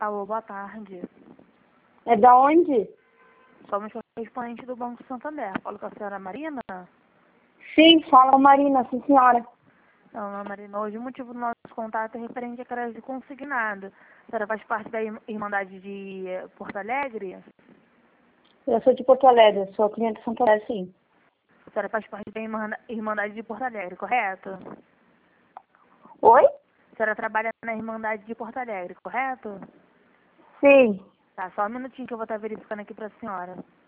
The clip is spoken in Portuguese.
Alô, boa tarde. É da onde? Somos correspondentes do Banco Santander. Falo com a senhora Marina? Sim, fala Marina, sim senhora. Não, Marina, hoje o motivo do nosso contato é referente a crédito consignado. A senhora faz parte da Irmandade de Porto Alegre? Eu sou de Porto Alegre, sou cliente de Santo Alegre, sim. A senhora faz parte da Irmandade de Porto Alegre, correto? Oi? A senhora trabalha na Irmandade de Porto Alegre, correto? Sim. Tá, só um minutinho que eu vou estar verificando aqui para a senhora.